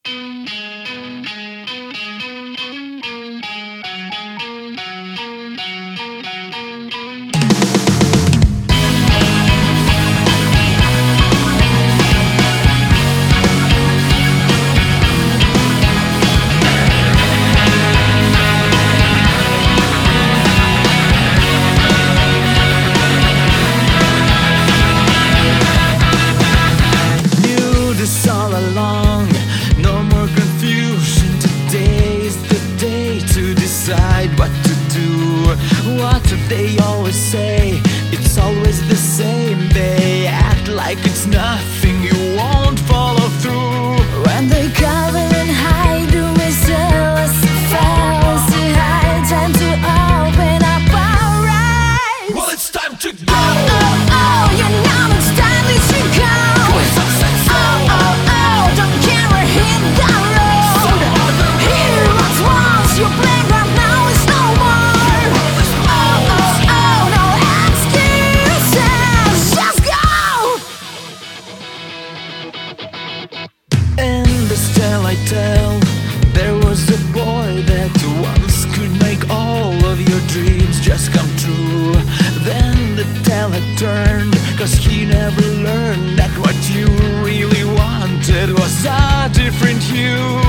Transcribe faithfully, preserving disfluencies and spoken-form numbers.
What to do, what do they always say? It's always the same. They act like it's nothing, you won't follow through. When they cover and hide, do we sell us fancy high? Time to open up our eyes. Well, it's time to go. Oh, oh, oh, you know it's time we should go. Oh, oh, oh, don't care where hit the road. Here was once your playground. I tell, there was a boy that once could make all of your dreams just come true. Then the tale had turned, cause he never learned that what you really wanted was a different hue.